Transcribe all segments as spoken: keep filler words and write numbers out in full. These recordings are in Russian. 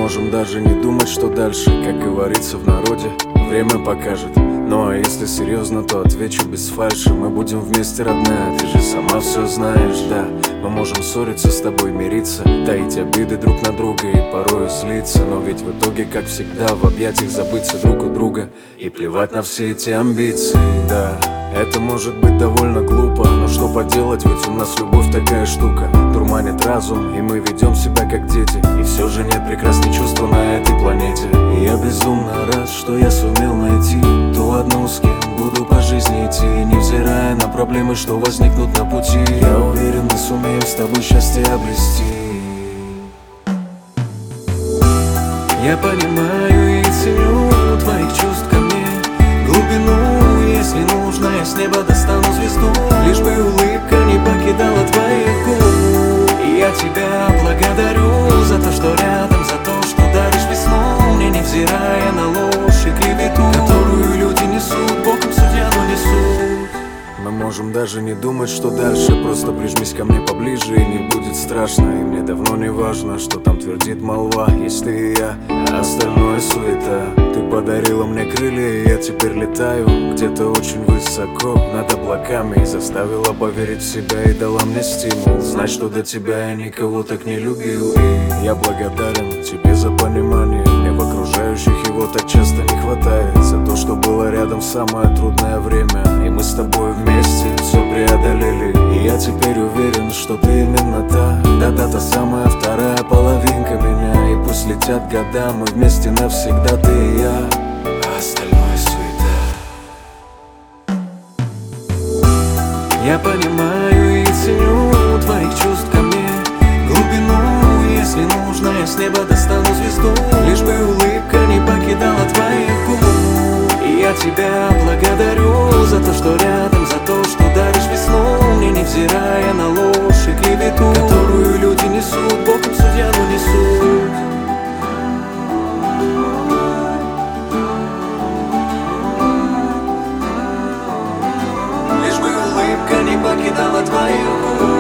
можем даже не думать, что дальше. Как говорится в народе, время покажет. Ну а если серьезно, то отвечу без фальши. Мы будем вместе, родная, ты же сама все знаешь, да. Мы можем ссориться, с тобой мириться, таить обиды друг на друга и порою злиться. Но ведь в итоге, как всегда, в объятиях забыться друг у друга и плевать на все эти амбиции, да. Это может быть довольно глупо, но что поделать, ведь у нас любовь такая штука. Дурманит разум, и мы ведем себя как дети. И все же нет прекрасней чувства на этой планете. И я безумно рад, что я сумел найти ту одну, с кем буду по жизни идти, невзирая на проблемы, что возникнут на пути. Я уверен, мы сумеем с тобой счастье обрести. Я понимаю и ценю твоих чувств ко мне, глубину, если нужно, я с неба достану звезду. Лишь бы улыбка не покидала твоих губ. И я тебя благодарю за то, что рядом, за то, что даришь весну мне, невзирая на ложь и клевету, которую люди несут, боком судья, но несут. Мы можем даже не думать, что дальше. Просто прижмись ко мне поближе, и не будет страшно. И мне давно не важно, что там твердит молва. Есть ты и я, а остальное суета. Ты подарила мне крылья, и я теперь летаю где-то очень высоко над облаками. И заставила поверить в себя, и дала мне стимул знать, что до тебя я никого так не любил. И я благодарен тебе за понимание. Мне в окружающих его так часто не хватает. За то, что было рядом в самое трудное время. И мы с тобой вместе все преодолели. И я теперь уверен, что ты именно та, да-да, та самая вторая половинка меня. И пусть летят года, мы вместе навсегда, ты и я, а остальное суета. Я понимаю и ценю твоих чувств ко мне, глубину, если нужно, я с неба достану звезду. Лишь бы улыбка не покидала твоих губ. И я тебя благодарю за то, что рядом, за то, что даришь весну мне, невзирая на ложь и клевету, которую люди несут, боком судья, но несут. Лишь бы улыбка не покидала твоих губ.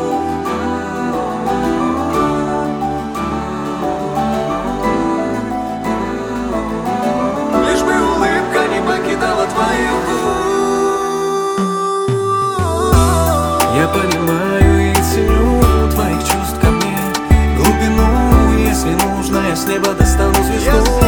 Я понимаю и ценю твоих чувств ко мне, глубину, если нужно, я с неба достану звезду.